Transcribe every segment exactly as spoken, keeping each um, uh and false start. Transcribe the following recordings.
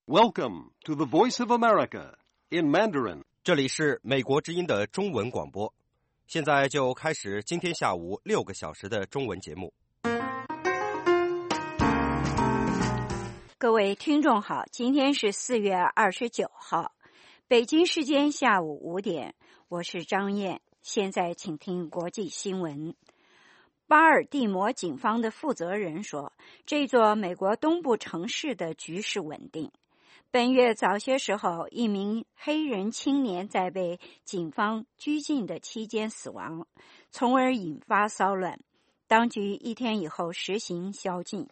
Welcome to the Voice of America in Mandarin. 这里是美国之音的中文广播，现在就开始今天下午六个小时的中文节目。 各位听众好，今天是四月二十九号，北京时间下午五点，我是张燕。现在请听国际新闻。巴尔的摩警方的负责人说，这座美国东部城市的局势稳定。本月早些时候，一名黑人青年在被警方拘禁的期间死亡，从而引发骚乱。当局一天以后实行宵禁。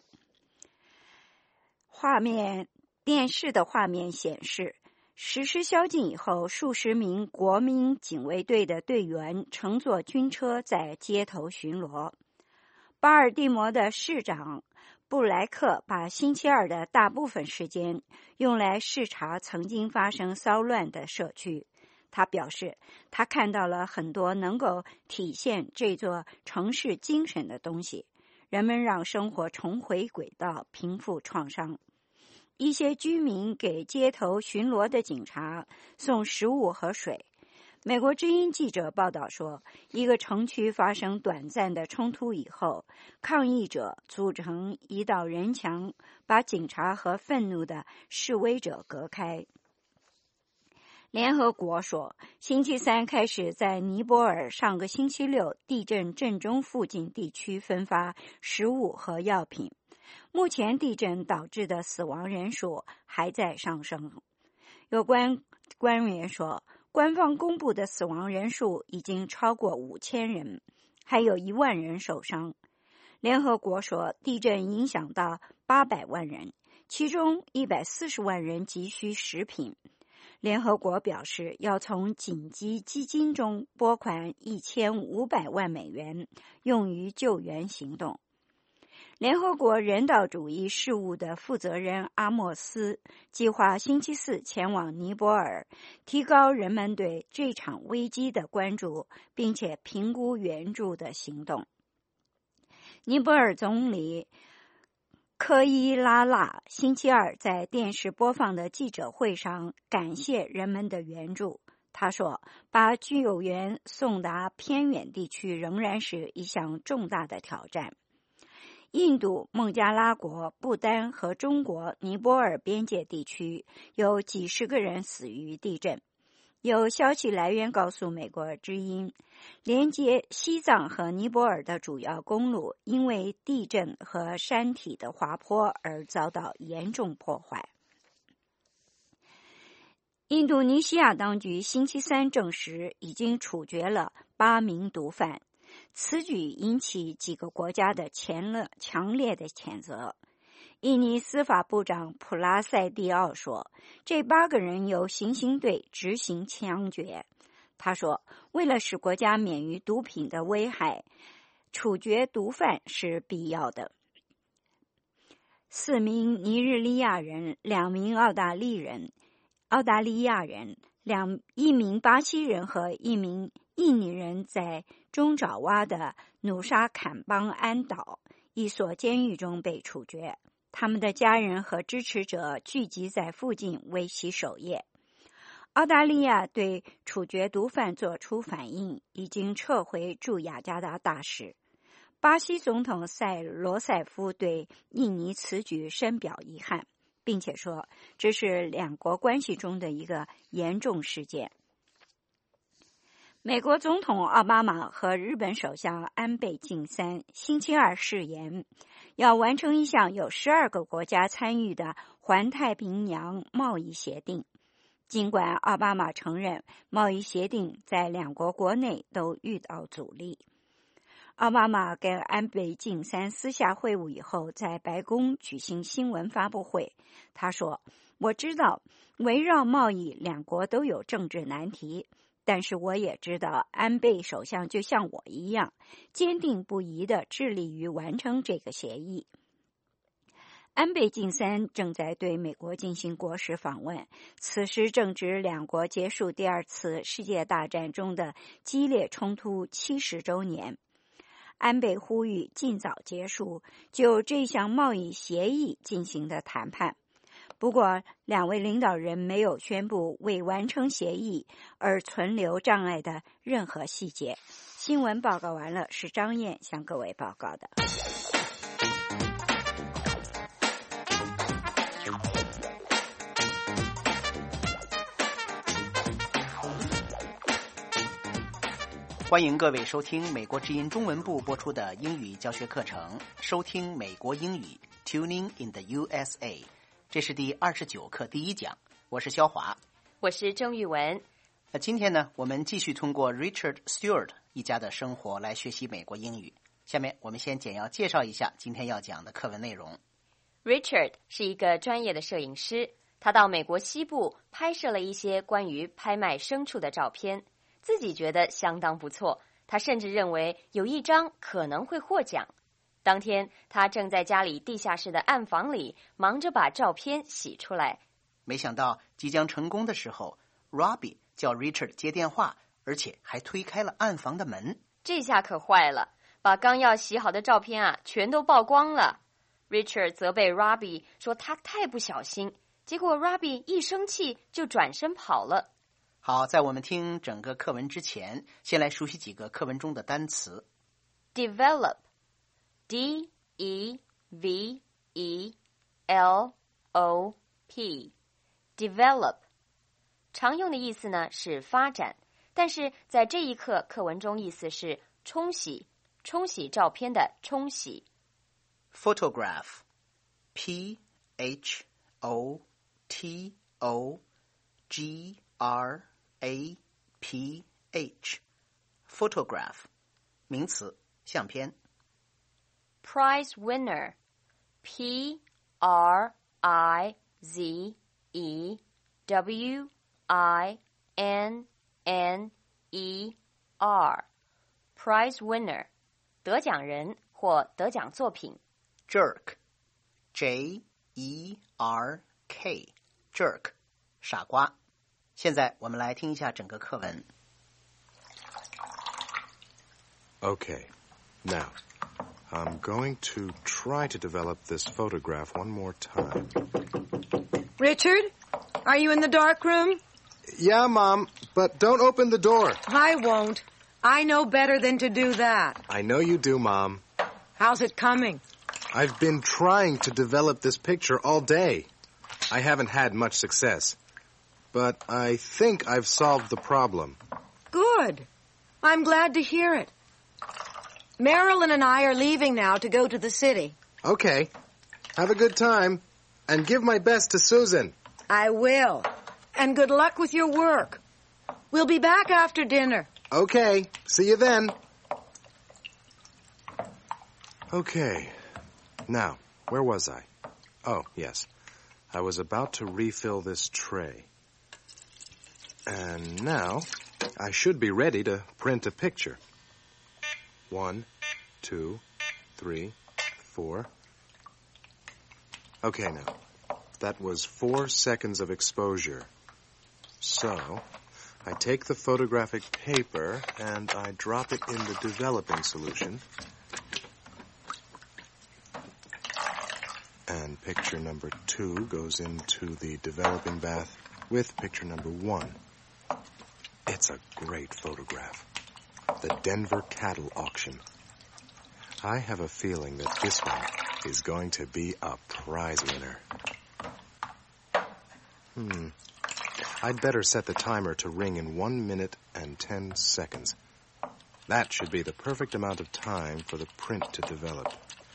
画面电视的画面显示，实施宵禁以后，数十名国民警卫队的队员乘坐军车在街头巡逻。巴尔的摩的市长布莱克把星期二的大部分时间用来视察曾经发生骚乱的社区。他表示，他看到了很多能够体现这座城市精神的东西，人们让生活重回轨道，平复创伤。一些居民给街头巡逻的警察送食物和水。美国之音记者报道说，一个城区发生短暂的冲突以后，抗议者组成一道人墙，把警察和愤怒的示威者隔开。联合国说，星期三开始在尼泊尔上个星期六地震震中附近地区分发食物和药品。目前地震导致的死亡人数还在上升。有关官员说，官方公布的死亡人数已经超过五千人，还有一万人受伤。联合国说，地震影响到八百万人，其中一百四十万人急需食品。联合国表示，要从紧急基金中拨款一千五百万美元，用于救援行动。联合国人道主义事务的负责人阿莫斯计划星期四前往尼泊尔，提高人们对这场危机的关注，并且评估援助的行动。尼泊尔总理科伊拉纳星期二在电视播放的记者会上感谢人们的援助。他说，把救援送达偏远地区仍然是一项重大的挑战。印度、孟加拉国、不丹和中国尼泊尔边界地区有几十个人死于地震。有消息来源告诉美国之音，连接西藏和尼泊尔的主要公路因为地震和山体的滑坡而遭到严重破坏。印度尼西亚当局星期三证实已经处决了八名毒贩。此举引起几个国家的强烈的谴责。印尼司法部长普拉塞蒂奥说，这八个人由行刑队执行枪决。他说，为了使国家免于毒品的危害，处决毒贩是必要的。四名尼日利亚人、两名澳大利人、澳大利亚人、两一名巴西人和一名印尼人在中爪哇的努沙坎邦安岛一所监狱中被处决，他们的家人和支持者聚集在附近为其守夜。澳大利亚对处决毒贩作出反应，已经撤回驻雅加达大使。巴西总统塞罗塞夫对印尼此举深表遗憾，并且说这是两国关系中的一个严重事件。美国总统奥巴马和日本首相安倍晋三星期二誓言，要完成一项有十二个国家参与的环太平洋贸易协定。尽管奥巴马承认贸易协定在两国国内都遇到阻力。奥巴马跟安倍晋三私下会晤以后，在白宫举行新闻发布会。他说，我知道围绕贸易两国都有政治难题，但是我也知道安倍首相就像我一样，坚定不移地致力于完成这个协议。安倍晋三正在对美国进行国事访问，此时正值两国结束第二次世界大战中的激烈冲突七十周年。安倍呼吁尽早结束就这项贸易协议进行的谈判。 不过，两位领导人没有宣布为完成协议而存留障碍的任何细节。新闻报告完了，是张燕向各位报告的。 欢迎各位收听美国之音中文部播出的英语教学课程，收听美国英语 Tuning in the U S A， 这是第二十九课第一讲，我是肖华， 我是郑玉文。 那今天呢，我们继续通过 Richard Stewart 一家的生活来学习美国英语。下面我们先简要介绍一下今天要讲的课文内容。 Richard 是一个专业的摄影师，他到美国西部拍摄了一些关于拍卖牲畜的照片，自己觉得相当不错，他甚至认为有一张可能会获奖。当天，他正在家里地下室的暗房里忙着把照片洗出来。 没想到即将成功的时候 Robbie 叫 Richard 接电话，而且还推开了暗房的门。 这下可坏了，把刚要洗好的照片啊全都曝光了。Richard 责备 Robbie 说他太不小心，结果 Robbie 一生气就转身跑了。 好，在我们听整个课文之前，先来熟悉几个课文中的单词。 Develop D E V E L O P Develop 常用的意思呢是发展，但是在这一课课文中意思是冲洗，冲洗照片的冲洗。 Photograph P H O T O G R A P H Photograph 名词，相片。 Prize winner P R I Z E W I N N E R Prize winner 得奖人或得奖作品。 Jerk J E R K Jerk 傻瓜。现在我们来听一下整个课文。 Okay, now, I'm going to try to develop this photograph one more time. Richard, are you in the dark room? Yeah, Mom, but don't open the door. I won't. I know better than to do that. I know you do, Mom. How's it coming? I've been trying to develop this picture all day. I haven't had much success. But I think I've solved the problem. Good. I'm glad to hear it. Marilyn and I are leaving now to go to the city. Okay. Have a good time. And give my best to Susan. I will. And good luck with your work. We'll be back after dinner. Okay. See you then. Okay. Now, where was I? Oh, yes. I was about to refill this tray. And now, I should be ready to print a picture. One, two, three, four. Okay, now. That was four seconds of exposure. So, I take the photographic paper and I drop it in the developing solution. And picture number two goes into the developing bath with picture number one. It's a great photograph. The Denver Cattle Auction. I have a feeling that this one is going to be a prize winner. Hmm. I'd better set the timer to ring in one minute and ten seconds. That should be the perfect amount of time for the print to develop.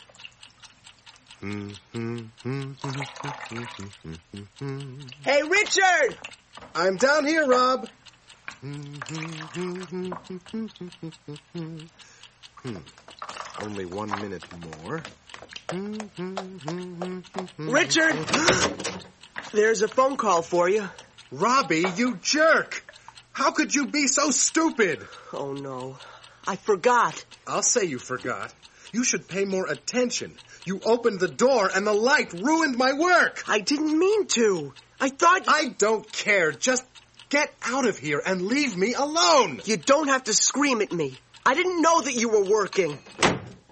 Hey, Richard! I'm down here, Rob. Hmm. Only one minute more. Richard! There's a phone call for you. Robbie, you jerk! How could you be so stupid? Oh, no. I forgot. I'll say you forgot. You should pay more attention. You opened the door and the light ruined my work. I didn't mean to. I thought... I don't care. Just get out of here and leave me alone. You don't have to scream at me. I didn't know that you were working.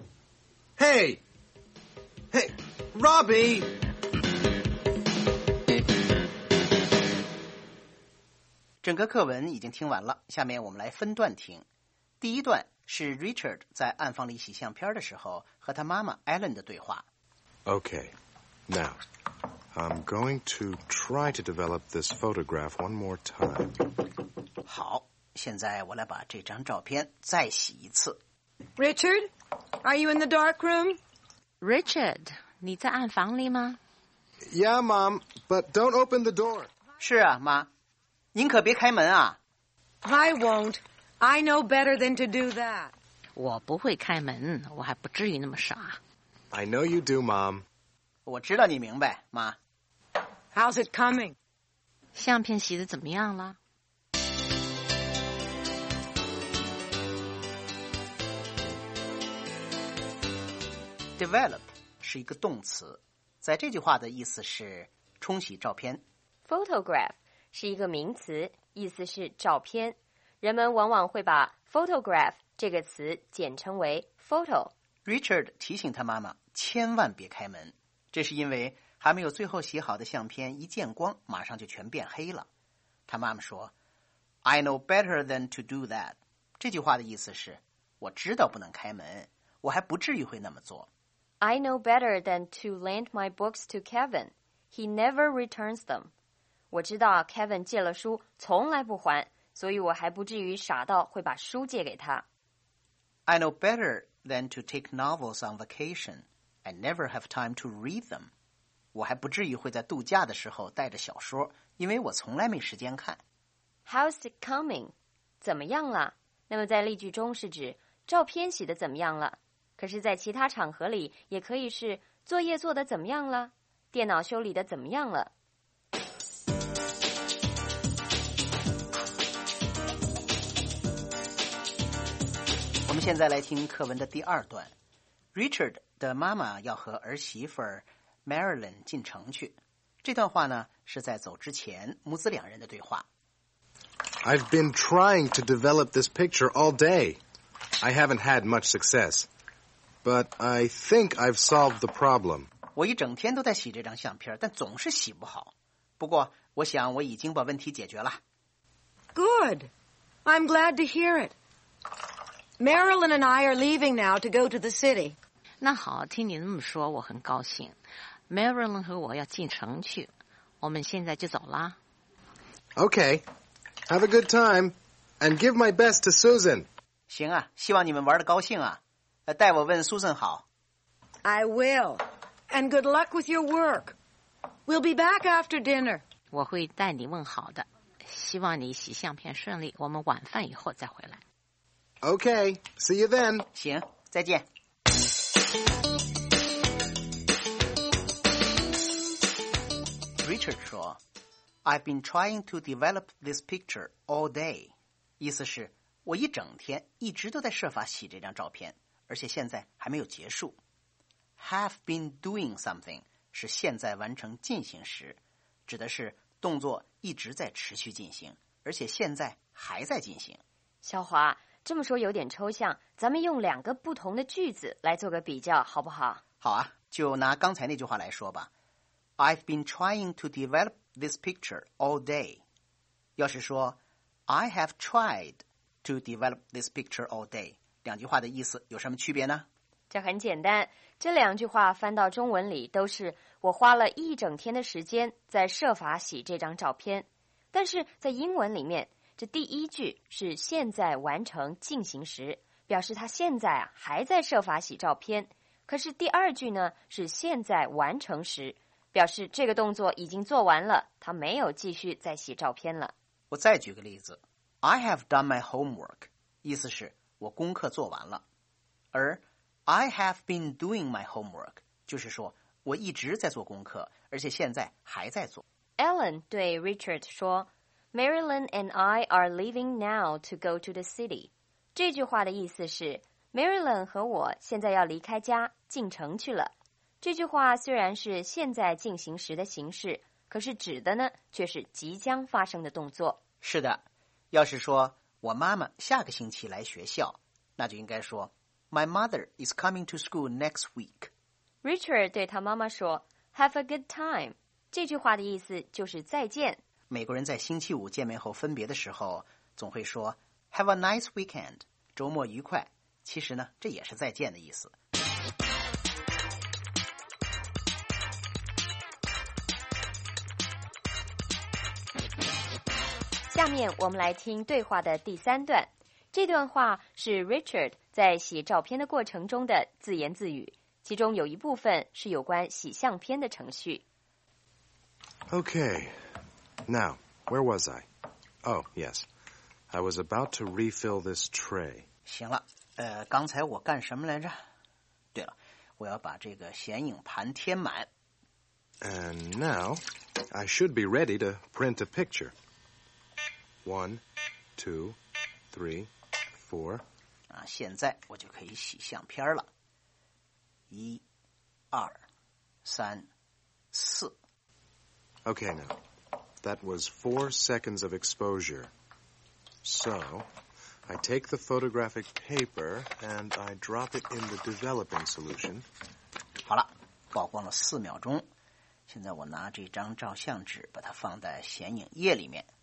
Hey. Hey, Robbie. 整个课文已经听完了，下面我们来分段听。第一段是 Richard 在暗房里洗相片的时候和他妈妈 Ellen 的对话。 Okay, now, I'm going to try to develop this photograph one more time. 好，现在我来把这张照片再洗一次。 Richard, are you in the dark room? Richard, 你在暗房里吗？ Yeah, Mom, but don't open the door. 是啊，妈，您可别开门啊。 I won't. I know better than to do that. 我不会开门，我还不至于那么傻。 I know you do, Mom. 我知道你明白，妈。 How's it coming? 相片洗得怎么样了？ Develop 是一个动词，在这句话的意思是冲洗照片。 Photograph 是一个名词，意思是照片。人们往往会把 photograph 这个词简称为 photo。 Richard 提醒他妈妈千万别开门，这是因为还没有最后洗好的相片一见光马上就全变黑了。他妈妈说 I know better than to do that。 这句话的意思是我知道不能开门，我还不至于会那么做。 I know better than to lend my books to Kevin. He never returns them. 我知道 Kevin 借了书从来不还，所以我还不至于傻到会把书借给他。 I know better than to take novels on vacation. I never have time to read them. 我还不至于会在度假的时候带着小说，因为我从来没时间看。 How's it coming? 怎么样了？那么在例句中是指照片洗得怎么样了，可是在其他场合里也可以是作业做得怎么样了，电脑修理得怎么样了。 我们现在来听课文的第二段。 Richard 的妈妈要和儿媳妇 Marilyn 进城去。这段话呢是在走之前母子两人的对话。 I've been trying to develop this picture all day. I haven't had much success, but I think I've solved the problem. 我一整天都在洗这张相片，但总是洗不好。不过我想我已经把问题解决了。 Good. I'm glad to hear it. Marilyn and I are leaving now to go to the city. 那好，听你那么说，我很高兴。Marilyn 和我要进城去，我们现在就走啦。 Okay, have a good time, and give my best to Susan. 行啊，希望你们玩得高兴啊。呃，代我问 Susan 好。 I will. And good luck with your work. We'll be back after dinner. 我会代你问好的，希望你洗相片顺利，我们晚饭以后再回来。 Okay, see you then. 行，再见。Richard 说 I've been trying to develop this picture all day. 意思是我一整天一直都在设法洗这张照片，而且现在还没有结束。 Have been doing something 是现在完成进行时，指的是动作一直在持续进行，而且现在还在进行。 小华，这么说有点抽象，咱们用两个不同的句子来做个比较好不好？ 好啊，就拿刚才那句话来说吧。 I've been trying to develop this picture all day. 要是说 I have tried to develop this picture all day, 两句话的意思有什么区别呢？ 这很简单，这两句话翻到中文里都是我花了一整天的时间在设法洗这张照片。但是在英文里面，这第一句是现在完成进行时，表示他现在啊还在设法洗照片。可是第二句呢是现在完成时，表示这个动作已经做完了，他没有继续再洗照片了。 我再举个例子， I have done my homework, 意思是我功课做完了。而 I have been doing my homework, 就是说我一直在做功课，而且现在还在做。 Ellen 对 Richard 说 Marilyn and I are leaving now to go to the city. 这句话的意思是 Marilyn 和我现在要离开家进城去了。这句话虽然是现在进行时的形式，可是指的呢却是即将发生的动作。 是的，要是说我妈妈下个星期来学校，那就应该说 My mother is coming to school next week. Richard 对他妈妈说 Have a good time. 这句话的意思就是再见。 美国人在星期五见面后分别的时候，总会说 Have a nice weekend， 周末愉快。其实呢，这也是再见的意思。 下面我们来听对话的第三段。这段话是 Richard 在洗照片的过程中的自言自语，其中有一部分是有关洗相片的程序。 Okay, now, where was I? Oh, yes. I was about to refill this tray. 行了，呃，刚才我干什么来着？对了，我要把这个显影盘填满。 And now, I should be ready to print a picture. One, two, three, four. 啊，现在我就可以洗相片了。一、二、三、四。 Okay, now, that was four seconds of exposure. So, I take the photographic paper and I drop it in the developing solution. 好了，曝光了四秒钟。现在我拿这张照相纸，把它放在显影液里面。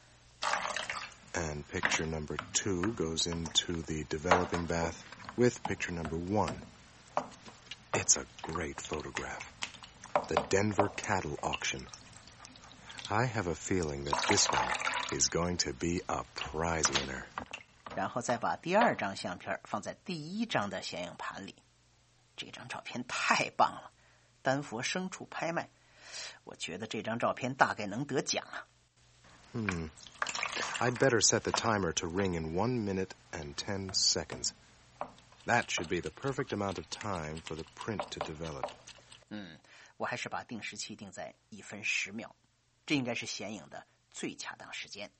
And picture number two goes into the developing bath with picture number one. It's a great photograph. The Denver cattle auction. I have a feeling that this one is going to be a prize winner. 然后再把第二张相片放在第一张的显影盘里。这张照片太棒了，丹佛牲畜拍卖。我觉得这张照片大概能得奖啊。 Hmm. I'd better set the timer to ring in one minute and ten seconds. That should be the perfect amount of time for the print to develop. 嗯，我还是把定时器定在一分十秒，这应该是显影的最恰当时间。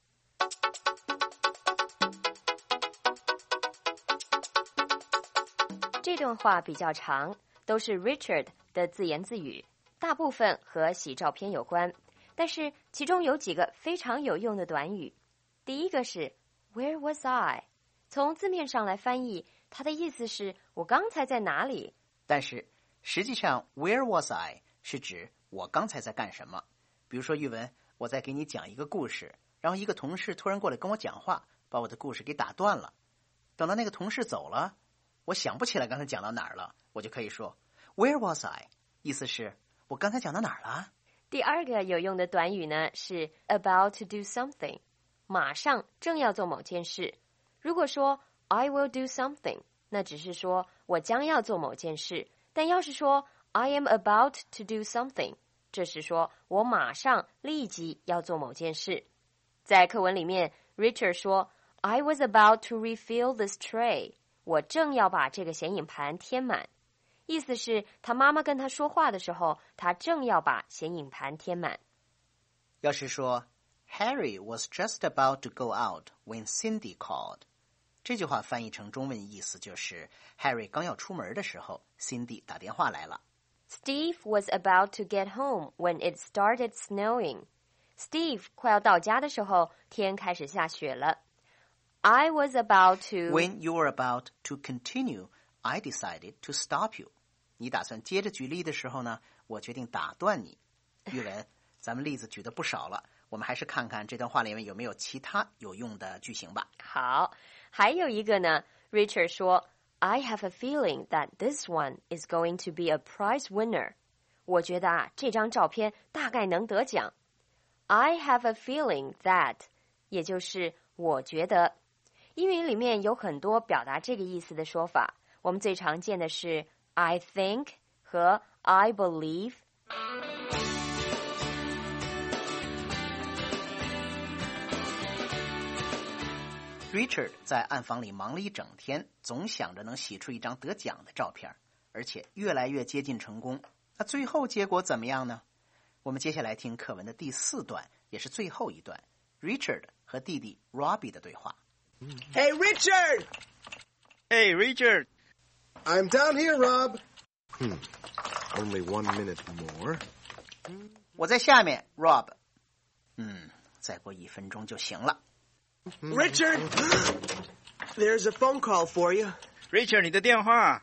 这段话比较长，都是 Richard 的自言自语，大部分和洗照片有关，但是其中有几个非常有用的短语。第一个是 Where was I？ 从字面上来翻译，它的意思是我刚才在哪里？ 但是实际上 Where was I 是指我刚才在干什么。比如说玉文，我在给你讲一个故事，然后一个同事突然过来跟我讲话，把我的故事给打断了。等到那个同事走了，我想不起来刚才讲到哪儿了，我就可以说 Where was I？ 意思是我刚才讲到哪儿了？ 第二个有用的短语呢是 about to do something， 马上正要做某件事。如果说 I will do something， 那只是说我将要做某件事，但要是说 I am about to do something， 这是说我马上立即要做某件事。在课文里面 Richard 说 I was about to refill this tray， 我正要把这个显影盘填满。意思是他妈妈跟他说话的时候，他正要把显影盘填满。 要是说 Harry was just about to go out when Cindy called， 这句话翻译成中文意思就是 Harry 刚要出门的时候 Cindy 打电话来了。 Steve was about to get home when it started snowing。 Steve 快要到家的时候，天开始下雪了。 I was about to When you were about to continue, I decided to stop you。你打算接着举例的时候呢，我决定打断你。玉文，咱们例子举的不少了，我们还是看看这段话里面有没有其他有用的句型吧。 好，还有一个呢 Richard 说 I have a feeling that this one is going to be a prize winner。 我觉得啊，这张照片大概能得奖。 I have a feeling that 也就是我觉得。英语里面有很多表达这个意思的说法，我们最常见的是I think 和 I believe。 Richard 在暗房里忙了一整天，总想着能洗出一张得奖的照片，而且越来越接近成功。那最后结果怎么样呢？我们接下来听课文的第四段，也是最后一段 Richard 和弟弟 Robbie 的对话。 Hey, Richard! Hey, Richard! I'm down here, Rob. Hmm. Only one minute more. 我在下面 Rob。 嗯，再过一分钟就行了。 Richard! There's a phone call for you. Richard, 你的电话。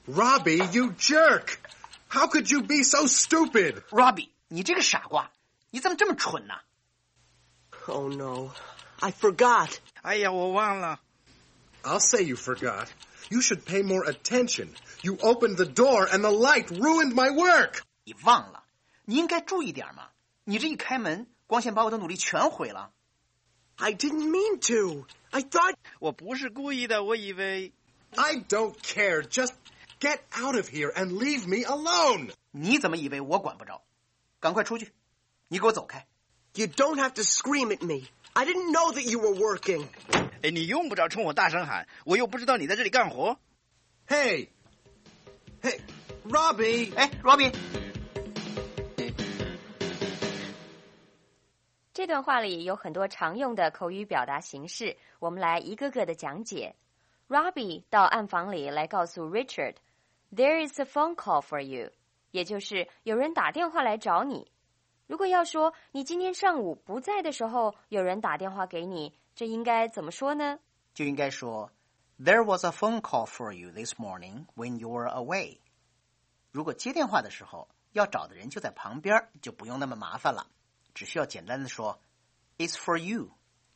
Robbie, you jerk! How could you be so stupid? Robbie, 你这个傻瓜， 你怎么这么蠢呢？ Oh, no. I forgot. 哎呀，我忘了。 I'll say you forgot. You should pay more attention. You opened the door and the light ruined my work. 你忘了，你应该注意点嘛。你这一开门，光线把我的努力全毁了。 I didn't mean to. I thought... 我不是故意的，我以为。 I don't care. Just get out of here and leave me alone. 你怎么以为我管不着？赶快出去！你给我走开！ You don't have to scream at me. I didn't know that you were working. 哎，你用不着冲我大声喊，我又不知道你在这里干活。 Hey. Hey, Robbie. 哎 ，Robbie。 这段话里有很多常用的口语表达形式，我们来一个个的讲解。Robbie 到暗房里来告诉 Richard, "There is a phone call for you." 也就是有人打电话来找你。如果要说你今天上午不在的时候有人打电话给你，这应该怎么说呢？ 就应该说 There was a phone call for you this morning when you were away. 如果接电话的时候要找的人就在旁边，就不用那么麻烦了，只需要简单的说 It's for you.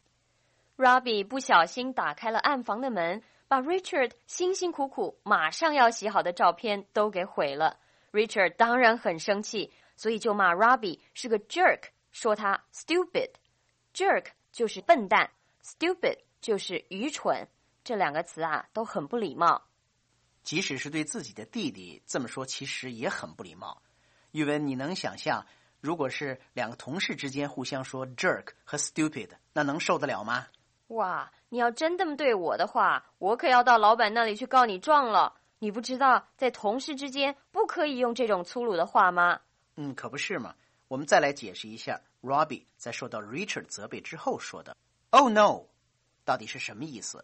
Robbie 不小心打开了暗房的门，把 Richard 辛辛苦苦马上要洗好的照片都给毁了。Richard 当然很生气，所以就骂 Robbie 是个 jerk， 说他 stupid。jerk 就是笨蛋， stupid 就是愚蠢，这两个词啊都很不礼貌。 即使是对自己的弟弟这么说，其实也很不礼貌。玉文，你能想象如果是两个同事之间互相说 jerk 和 stupid， 那能受得了吗？ 哇，你要真这么对我的话，我可要到老板那里去告你状了。你不知道在同事之间不可以用这种粗鲁的话吗？ 嗯，可不是嘛。我们再来解释一下 Robbie 在受到 Richard 责备之后说的 Oh no 到底是什么意思。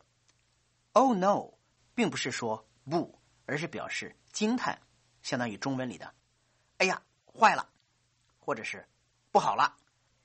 Oh no 并不是说不，而是表示惊叹，相当于中文里的哎呀坏了，或者是不好了。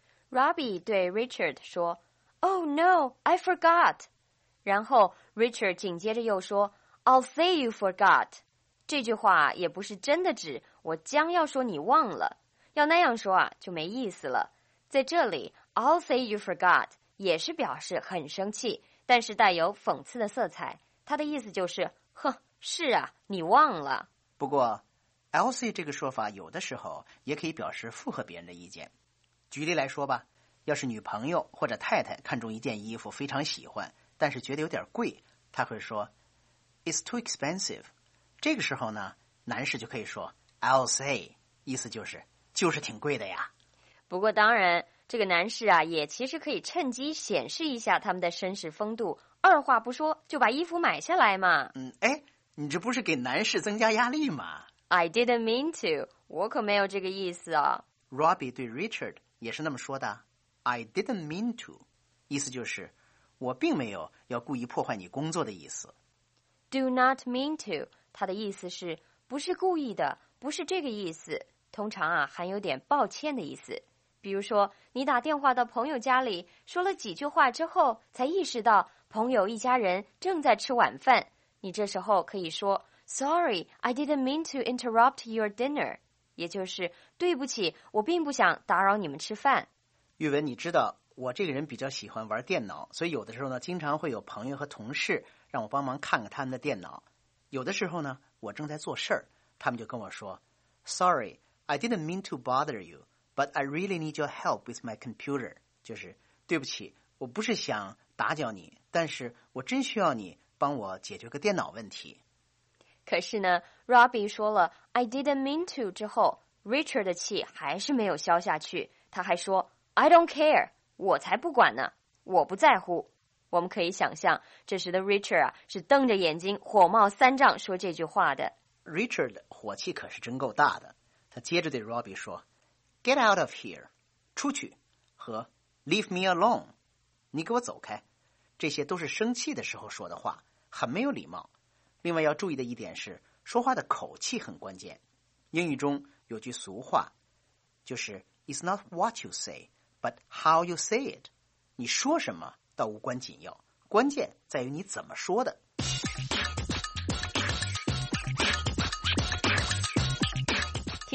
Robbie 对 Richard 说 Oh no, I forgot. 然后 Richard 紧接着又说 I'll say you forgot. 这句话也不是真的指我将要说你忘了，要那样说啊就没意思了。在这里 I'll say you forgot 也是表示很生气，但是带有讽刺的色彩，它的意思就是哼，是啊，你忘了。 不过 I'll say 这个说法有的时候也可以表示附和别人的意见。举例来说吧，要是女朋友或者太太看中一件衣服非常喜欢，但是觉得有点贵，她会说 It's too expensive. 这个时候呢，男士就可以说 I'll say， 意思就是就是挺贵的呀。 不过当然这个男士啊也其实可以趁机显示一下他们的绅士风度，二话不说就把衣服买下来嘛。 嗯，哎，你这不是给男士增加压力吗？ I didn't mean to， 我可没有这个意思啊。 Robbie 对 Richard 也是那么说的， I didn't mean to， 意思就是我并没有要故意破坏你工作的意思。 Do not mean to， 它的意思是不是故意的，不是这个意思，通常啊含有点抱歉的意思。比如说你打电话到朋友家里，说了几句话之后才意识到朋友一家人正在吃晚饭，你这时候可以说 Sorry, I didn't mean to interrupt your dinner， 也就是对不起，我并不想打扰你们吃饭。 玉文，你知道我这个人比较喜欢玩电脑，所以有的时候呢经常会有朋友和同事让我帮忙看看他们的电脑。有的时候呢我正在做事儿，他们就跟我说 Sorry, I didn't mean to bother you,But I really need your help with my computer. 就是对不起，我不是想打搅你，但是我真需要你帮我解决个电脑问题。 可是呢 Robbie 说了 I didn't mean to 之后， Richard 的气还是没有消下去，他还说 I don't care， 我才不管呢，我不在乎。我们可以想象这时的 Richard 啊是瞪着眼睛火冒三丈说这句话的。 Richard 火气可是真够大的，他接着对 Robbie 说Get out of here， 出去，和 Leave me alone， 你给我走开，这些都是生气的时候说的话，很没有礼貌。另外要注意的一点是，说话的口气很关键。英语中有句俗话，就是 It's not what you say, but how you say it。 你说什么倒无关紧要，关键在于你怎么说的。 听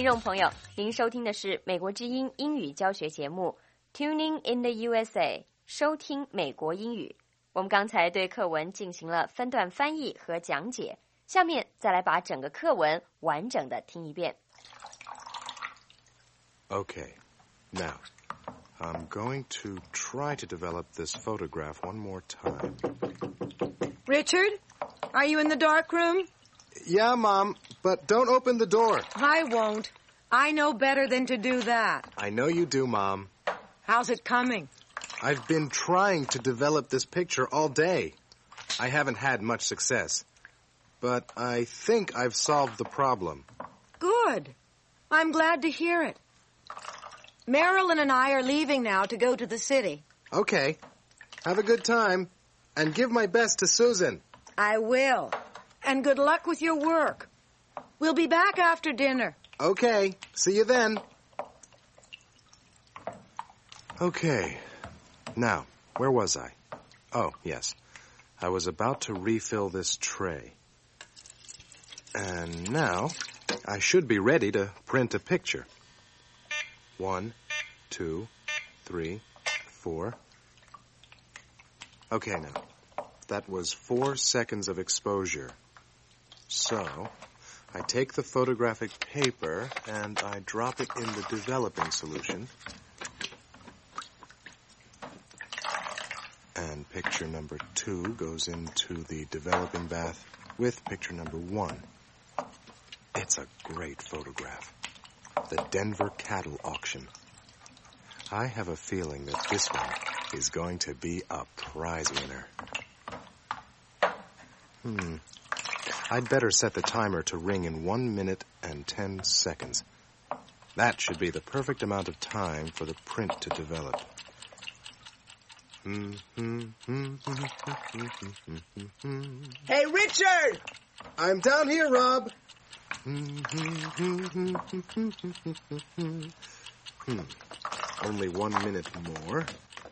听众朋友，您收听的是美国之音英语教学节目 Tuning in the U S A， 收听美国英语。我们刚才对课文进行了分段翻译和讲解，下面再来把整个课文完整的听一遍。 Okay, now, I'm going to try to develop this photograph one more time. Richard, are you in the dark room? Yeah, Mom, but don't open the door. I won't. I know better than to do that. I know you do, Mom. How's it coming? I've been trying to develop this picture all day. I haven't had much success. But I think I've solved the problem. Good. I'm glad to hear it. Marilyn and I are leaving now to go to the city. Okay. Have a good time. And give my best to Susan. I will. And good luck with your work. We'll be back after dinner. Okay. See you then. Okay. Now, where was I? Oh, yes. I was about to refill this tray. And now, I should be ready to print a picture. One, two, three, four. Okay, now. That was four seconds of exposure. So, I take the photographic paper and I drop it in the developing solution. And picture number two goes into the developing bath with picture number one. It's a great photograph. The Denver Cattle Auction. I have a feeling that this one is going to be a prize winner. Hmm. I'd better set the timer to ring in one minute and ten seconds. That should be the perfect amount of time for the print to develop. Hey, Richard! I'm down here, Rob. Hmm. Only one minute more.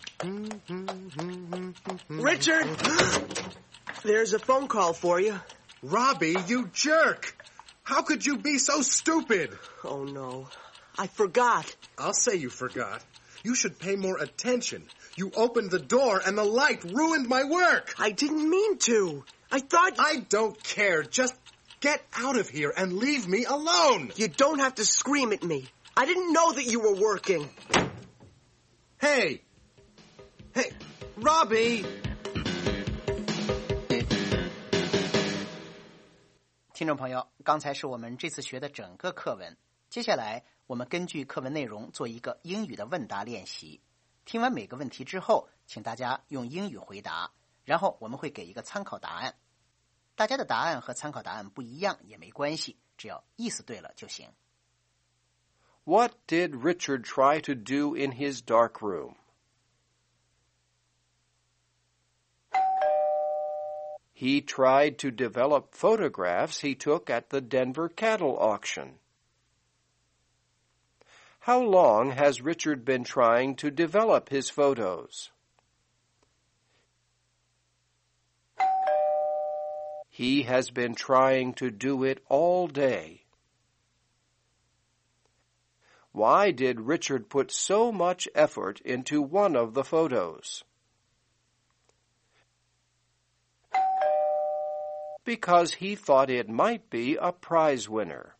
Richard! There's a phone call for you. Robbie, you jerk! How could you be so stupid? Oh, no. I forgot. I'll say you forgot. You should pay more attention. You opened the door and the light ruined my work. I didn't mean to. I thought... I don't care. Just get out of here and leave me alone. You don't have to scream at me. I didn't know that you were working. Hey! Hey, Robbie! 听众朋友，刚才是我们这次学的整个课文。接下来，我们根据课文内容做一个英语的问答练习。听完每个问题之后，请大家用英语回答，然后我们会给一个参考答案。大家的答案和参考答案不一样也没关系，只要意思对了就行。 What did Richard try to do in his dark room? He tried to develop photographs he took at the Denver cattle auction. How long has Richard been trying to develop his photos? He has been trying to do it all day. Why did Richard put so much effort into one of the photos? Because he thought it might be a prize winner.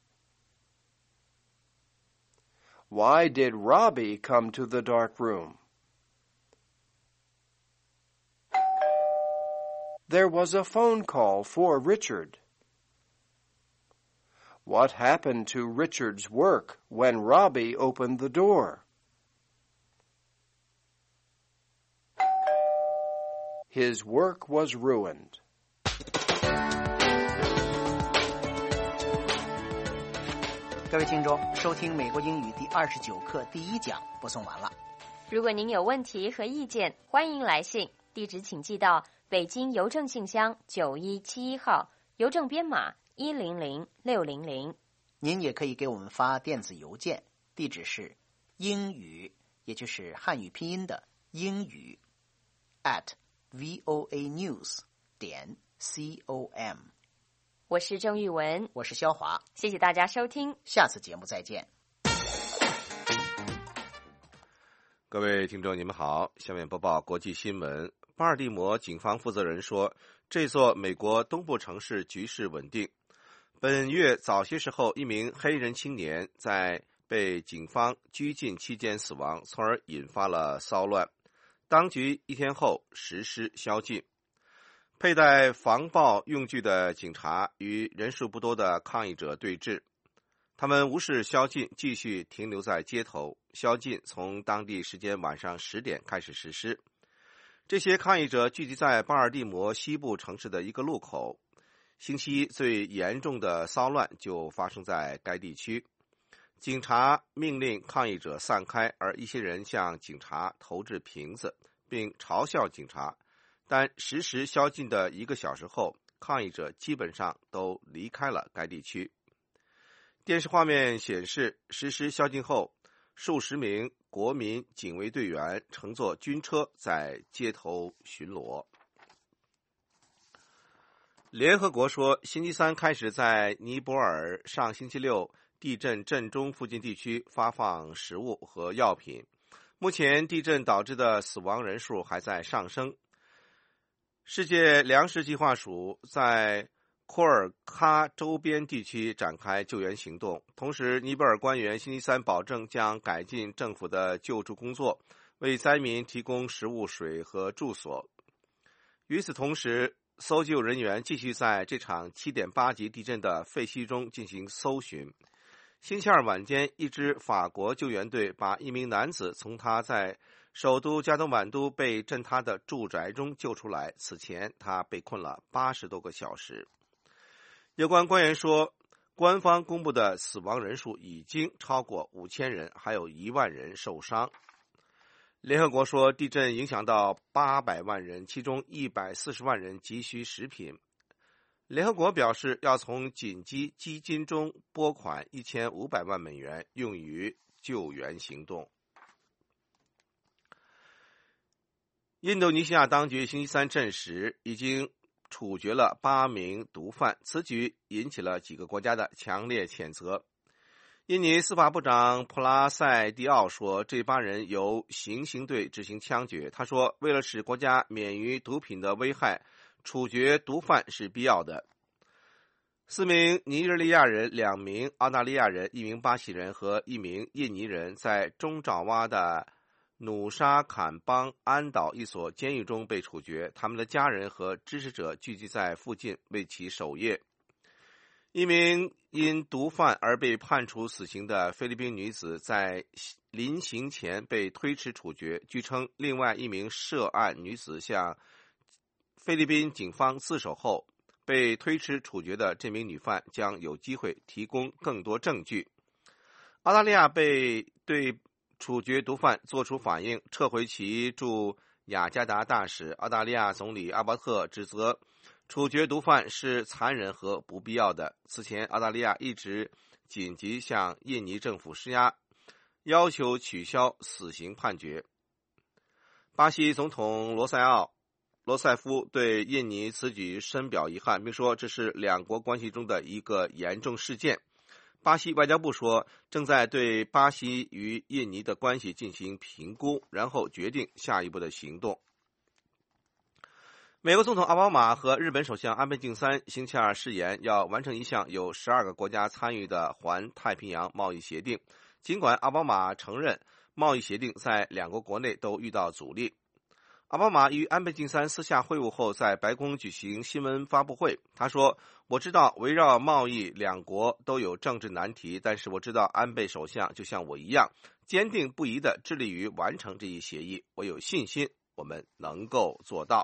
Why did Robbie come to the dark room? There was a phone call for Richard. What happened to Richard's work when Robbie opened the door? His work was ruined. 各位听众，收听美国英语第二十九课第一讲播送完了。 如果您有问题和意见，欢迎来信，地址请寄到北京邮政信箱九一七一号，邮政编码一零零六零零。 您也可以给我们发电子邮件，地址是英语，也就是汉语拼音的英语 at voanews 点 com。 我是郑玉文， 我是肖华， 谢谢大家收听， 下次节目再见。 各位听众，你们好，下面播报国际新闻。巴尔的摩警方负责人说，这座美国东部城市局势稳定。本月早些时候，一名黑人青年在被警方拘禁期间死亡，从而引发了骚乱。当局一天后实施宵禁。佩戴防暴用具的警察与人数不多的抗议者对峙，他们无视宵禁，继续停留在街头。宵禁从当地时间晚上十点开始实施。这些抗议者聚集在巴尔的摩西部城市的一个路口。星期一最严重的骚乱就发生在该地区。警察命令抗议者散开，而一些人向警察投掷瓶子，并嘲笑警察。但实施宵禁的一个小时后，抗议者基本上都离开了该地区。电视画面显示，实施宵禁后，数十名国民警卫队员乘坐军车在街头巡逻。联合国说，星期三开始在尼泊尔上星期六地震震中附近地区发放食物和药品。目前地震导致的死亡人数还在上升。世界粮食计划署在库尔喀周边地区展开救援行动，同时尼泊尔官员星期三保证将改进政府的救助工作，为灾民提供食物、水和住所。与此同时，搜救人员继续在这场 七点八 级地震的废墟中进行搜寻。星期二晚间，一支法国救援队把一名男子从他在首都加德满都被震塌的住宅中救出来，此前他被困了八十多个小时。有关官员说，官方公布的死亡人数已经超过五千人，还有一万人受伤。联合国说，地震影响到八百万人，其中一百四十万人急需食品。联合国表示，要从紧急基金中拨款一千五百万美元，用于救援行动。印度尼西亚当局星期三证实，已经处决了八名毒贩，此举引起了几个国家的强烈谴责。印尼司法部长普拉塞蒂奥说，这八人由行刑队执行枪决。他说，为了使国家免于毒品的危害，处决毒贩是必要的。四名尼日利亚人、两名澳大利亚人、一名巴西人和一名印尼人在中爪哇的努沙坎邦安岛一所监狱中被处决，他们的家人和支持者聚集在附近为其守夜。一名因毒贩而被判处死刑的菲律宾女子在临刑前被推迟处决。据称，另外一名涉案女子向菲律宾警方自首后，被推迟处决的这名女犯将有机会提供更多证据。澳大利亚被对处决毒贩作出反应，撤回其驻雅加达大使。澳大利亚总理阿伯特指责处决毒贩是残忍和不必要的。此前，澳大利亚一直紧急向印尼政府施压，要求取消死刑判决。巴西总统罗塞奥罗塞夫对印尼此举深表遗憾，并说这是两国关系中的一个严重事件。巴西外交部说，正在对巴西与印尼的关系进行评估，然后决定下一步的行动。美国总统奥巴马和日本首相安倍晋三星期二誓言要完成一项有十二个国家参与的环太平洋贸易协定，尽管奥巴马承认贸易协定在两国国内都遇到阻力。奥巴马与安倍晋三私下会晤后，在白宫举行新闻发布会。他说，我知道围绕贸易两国都有政治难题，但是我知道安倍首相就像我一样，坚定不移地致力于完成这一协议。我有信心我们能够做到。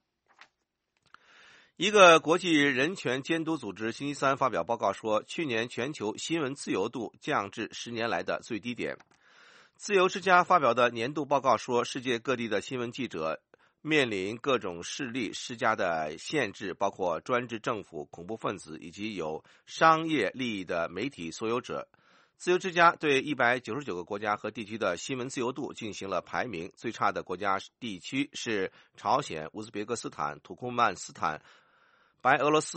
一个国际人权监督组织星期三发表报告说，去年全球新闻自由度降至十年来的最低点。自由之家发表的年度报告说，世界各地的新闻记者面临各种势力施加的限制，包括专制政府、恐怖分子以及有商业利益的媒体所有者。自由之家对一百九十九个国家和地区的新闻自由度进行了排名，最差的国家地区是朝鲜、乌兹别克斯坦、土库曼斯坦、白俄罗斯、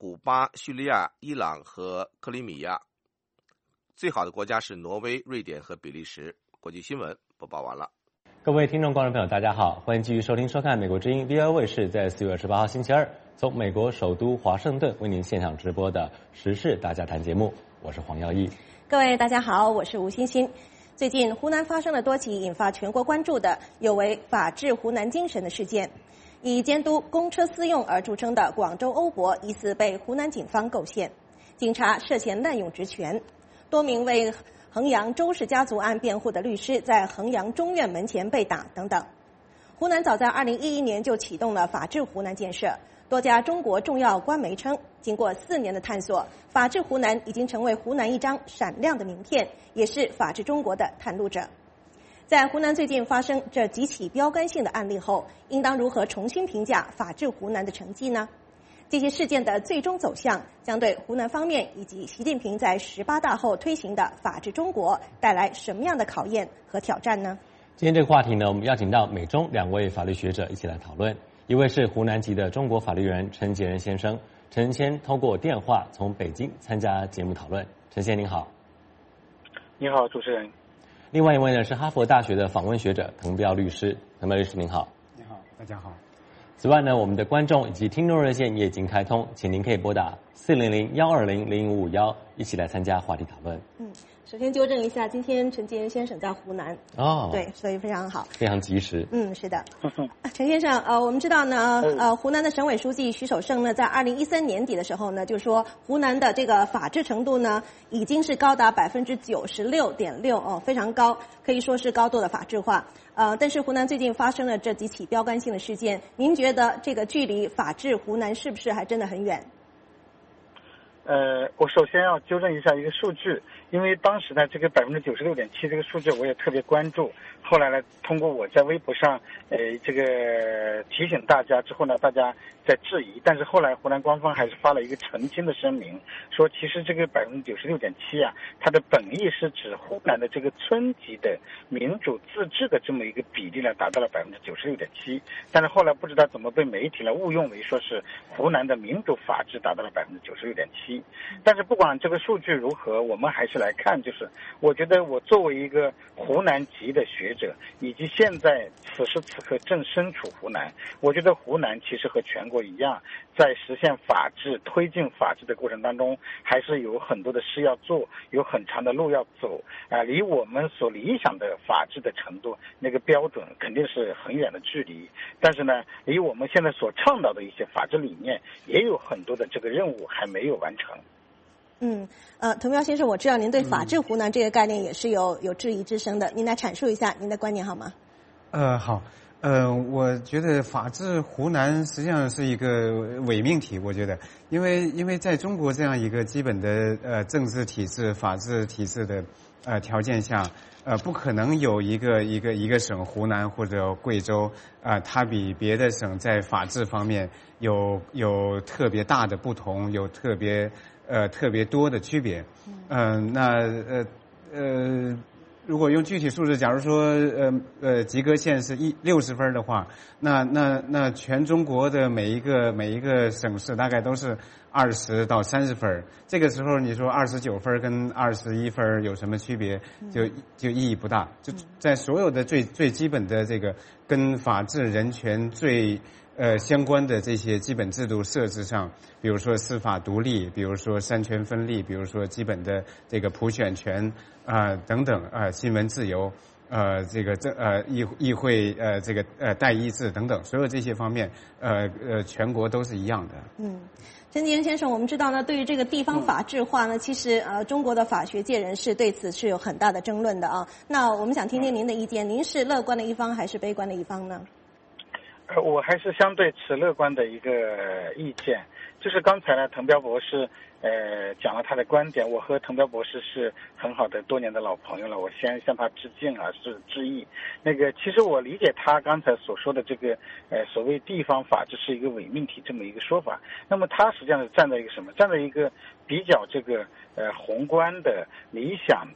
古巴、叙利亚、伊朗和克里米亚。最好的国家是挪威、瑞典和比利时。国际新闻播报完了。 各位听众、观众朋友，大家好，欢迎继续收听收看美国之音 V O A 卫视在四月二十八号星期二从美国首都华盛顿为您现场直播的时事大家谈节目，我是黄耀义。 各位大家好，我是吴欣欣。最近湖南发生了多起引发全国关注的有违法治湖南精神的事件。以监督公车私用而著称的广州欧博疑似被湖南警方构陷，警察涉嫌滥用职权，多名为衡阳周氏家族案辩护的律师在衡阳中院门前被打等等。湖南早在二零一一年就启动了法治湖南建设，多家中国重要官媒称，经过四年的探索，法治湖南已经成为湖南一张闪亮的名片，也是法治中国的探路者。在湖南最近发生这几起标杆性的案例后，应当如何重新评价法治湖南的成绩呢？这些事件的最终走向将对湖南方面以及习近平在十八大后推行的法治中国带来什么样的考验和挑战呢？ 今天这个话题呢，我们邀请到美中两位法律学者一起来讨论。一位是湖南籍的中国法律人陈杰仁先生，陈先通过电话从北京参加节目讨论。陈先您好。 你好，主持人。 另外一位呢是哈佛大学的访问学者滕彪律师，滕彪律师您好。 你好，大家好。 此外呢，我们的观众以及听众热线也已经开通，请您可以拨打四零零幺二零零五五幺，一起来参加话题讨论。 嗯，首先纠正一下，今天陈杰仁先生在湖南哦， 对，所以非常好， 非常及时。 嗯，是的。陈先生，呃，我们知道呢，呃，湖南的省委书记徐守胜呢，在二零一三年底的时候呢，就说湖南的这个法治程度呢，已经是高达百分之九十六点六哦，非常高，可以说是高度的法治化。呃，但是湖南最近发生了这几起标杆性的事件，您觉得这个距离法治湖南是不是还真的很远？ 呃，我首先要纠正一下一个数据，因为当时呢，这个百分之九十六点七这个数据我也特别关注。后来呢，通过我在微博上呃这个提醒大家之后呢，大家在质疑，但是后来湖南官方还是发了一个澄清的声明，说其实这个百分之九十六点七啊，它的本意是指湖南的这个村级的民主自治的这么一个比例呢，达到了百分之九十六点七。但是后来不知道怎么被媒体呢误用为说是湖南的民主法治达到了百分之九十六点七。但是不管这个数据如何，我们还是来看，就是我觉得我作为一个湖南籍的学者，以及现在此时此刻正身处湖南，我觉得湖南其实和全国一样，在实现法治、推进法治的过程当中，还是有很多的事要做，有很长的路要走啊、呃，离我们所理想的法治的程度那个标准肯定是很远的距离。但是呢，离我们现在所倡导的一些法治理念，也有很多的这个任务还没有完成。 嗯，呃，滕彪先生，我知道您对法治湖南这个概念也是有有质疑之声的，您来阐述一下您的观点好吗？ 呃，好，呃，我觉得法治湖南实际上是一个伪命题，我觉得，因为因为在中国这样一个基本的呃政治体制、法治体制的呃条件下，呃，不可能有一个一个一个省湖南或者贵州啊、呃，它比别的省在法治方面有有特别大的不同，有特别。呃，特别多的区别，嗯、呃，那呃呃，如果用具体数字，假如说呃呃及格线是一六十分的话，那那那全中国的每一个每一个省市大概都是二十到三十分，这个时候你说二十九分跟二十一分有什么区别？就就意义不大。就在所有的最最基本的这个跟法治人权最。呃，相关的这些基本制度设置上，比如说司法独立，比如说三权分立，比如说基本的这个普选权啊、呃、等等啊、呃，新闻自由，呃，这个这呃议议会呃这个呃代议制等等，所有这些方面，呃呃，全国都是一样的。 嗯。陈杰仁先生，我们知道呢，对于这个地方法治化呢，其实呃，中国的法学界人士对此是有很大的争论的啊。那我们想听听您的意见，您是乐观的一方还是悲观的一方呢？ 呃，我还是相对持乐观的一个意见，就是刚才呢，滕彪博士呃讲了他的观点，我和滕彪博士是很好的多年的老朋友了，我先向他致敬啊，是致意。那个，其实我理解他刚才所说的这个呃所谓地方法治是一个伪命题这么一个说法，那么他实际上是站在一个什么？站在一个比较这个呃宏观的、理想的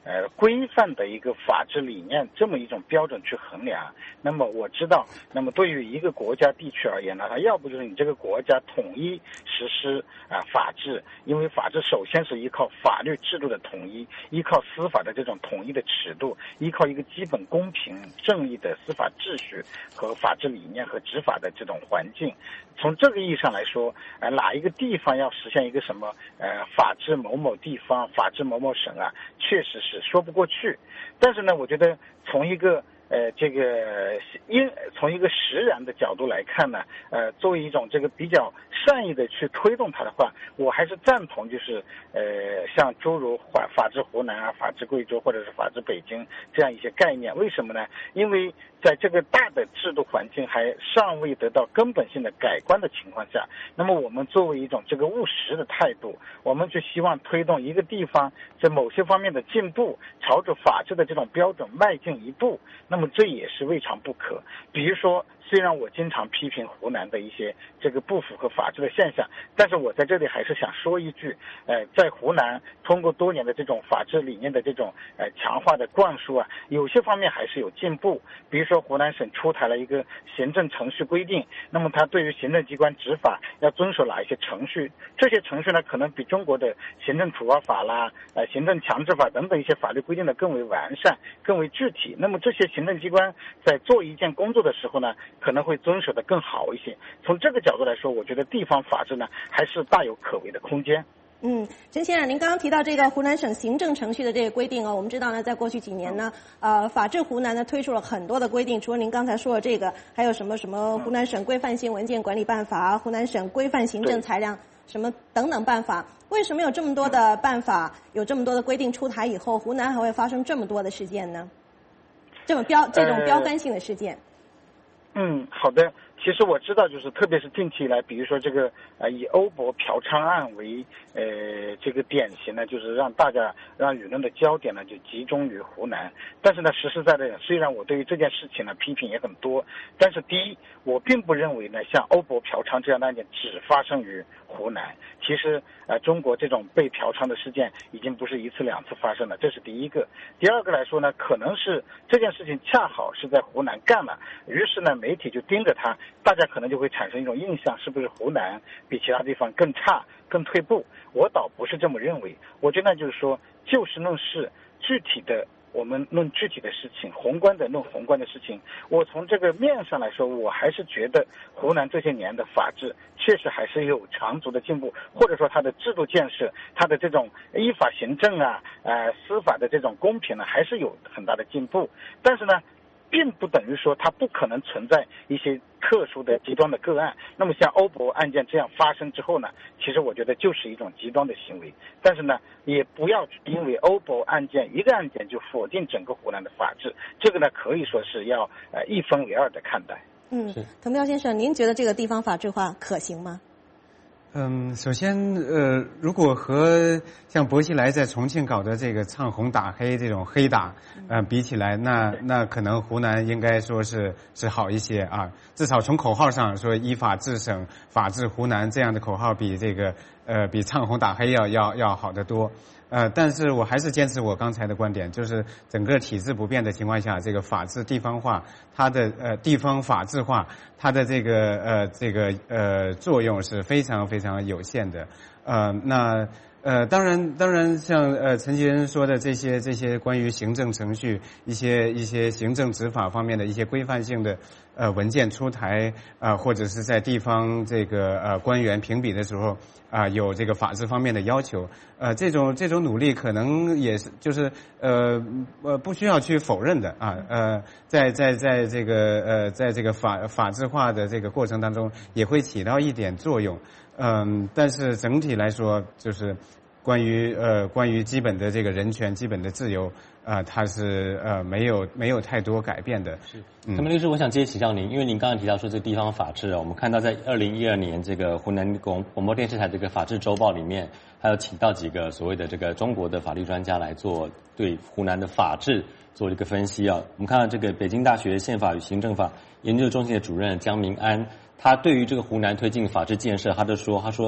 呃规范的一个法治理念这么一种标准去衡量。那么我知道，那么对于一个国家地区而言呢，它要不就是你这个国家统一实施啊法治，因为法治首先是依靠法律制度的统一，依靠司法的这种统一的尺度，依靠一个基本公平正义的司法秩序和法治理念和执法的这种环境。从这个意义上来说，呃，哪一个地方要实现一个什么呃法治某某地方、法治某某省啊，确实是说不过去。但是呢，我觉得从一个呃，这个因从一个实然的角度来看呢，呃，作为一种这个比较善意的去推动它的话，我还是赞同，就是呃，像诸如法法治湖南啊、法治贵州或者是法治北京这样一些概念。为什么呢？因为在这个大的制度环境还尚未得到根本性的改观的情况下，那么我们作为一种这个务实的态度，我们就希望推动一个地方在某些方面的进步，朝着法治的这种标准迈进一步，那么这也是未尝不可。比如说，虽然我经常批评湖南的一些这个不符合法治的现象，但是我在这里还是想说一句，呃，在湖南通过多年的这种法治理念的这种呃强化的灌输啊，有些方面还是有进步。比如说，湖南省出台了一个行政程序规定，那么它对于行政机关执法要遵守哪一些程序，这些程序呢，可能比中国的行政处罚法啦、呃行政强制法等等一些法律规定的更为完善、更为具体。那么这些行政机关在做一件工作的时候呢，可能会遵守的更好一些。从这个角度来说，我觉得地方法治呢还是大有可为的空间。 嗯，陈先生，您刚刚提到这个湖南省行政程序的这个规定哦，我们知道呢，在过去几年呢，呃，法治湖南呢推出了很多的规定，除了您刚才说的这个，还有什么什么湖南省规范性文件管理办法、湖南省规范行政裁量什么等等办法。为什么有这么多的办法，有这么多的规定出台以后，湖南还会发生这么多的事件呢？这么标这种标杆性的事件？ 呃、嗯，好的。其实我知道，就是特别是近期以来，比如说这个呃以欧博嫖娼案为呃这个典型呢，就是让大家让舆论的焦点呢就集中于湖南。但是呢，实实在在的，虽然我对于这件事情呢批评也很多，但是第一，我并不认为呢像欧博嫖娼这样的案件只发生于湖南。其实呃中国这种被嫖娼的事件已经不是一次两次发生了，这是第一个。第二个来说呢，可能是这件事情恰好是在湖南干了，于是呢媒体就盯着他。大家可能就会产生一种印象，是不是湖南比其他地方更差、更退步？我倒不是这么认为。我觉得就是说，就事论事，具体的我们论具体的事情，宏观的论宏观的事情。我从这个面上来说，我还是觉得湖南这些年的法治确实还是有长足的进步，或者说它的制度建设、它的这种依法行政啊、呃司法的这种公平呢，还是有很大的进步。但是呢，并不等于说它不可能存在一些特殊的极端的个案。那么像欧博案件这样发生之后呢，其实我觉得就是一种极端的行为。但是呢，也不要因为欧博案件一个案件就否定整个湖南的法治，这个呢可以说是要呃一分为二的看待。 嗯，滕彪先生，您觉得这个地方法治化可行吗？ 嗯，首先，呃，如果和像薄熙来在重庆搞的这个唱红打黑这种黑打，呃，比起来，那那可能湖南应该说是是好一些啊。至少从口号上说，依法治省、法治湖南这样的口号比这个呃比唱红打黑要要要好得多。呃，但是我还是坚持我刚才的观点，就是整个体制不变的情况下，这个法治地方化，它的呃地方法治化，它的这个呃这个呃作用是非常非常有限的。呃，那呃当然当然像呃陈吉仁说的这些这些关于行政程序一些一些行政执法方面的一些规范性的呃文件出台啊、呃，或者是在地方这个呃官员评比的时候。啊、呃，有这个法治方面的要求，呃，这种这种努力可能也是就是呃呃不需要去否认的啊，呃，在在在这个呃在这个法法治化的这个过程当中，也会起到一点作用，嗯、呃，但是整体来说，就是关于呃关于基本的这个人权、基本的自由。呃，它是呃没有没有太多改变的。 是，那么律师，我想接请教您，因为您刚刚提到说这个地方法治啊，我们看到在二零一二年这个湖南广广播电视台这个法制周报里面，还有请到几个所谓的这个中国的法律专家来做对湖南的法治做一个分析啊。我们看到这个北京大学宪法与行政法研究中心的主任江明安，他对于这个湖南推进法治建设，他就说，他说，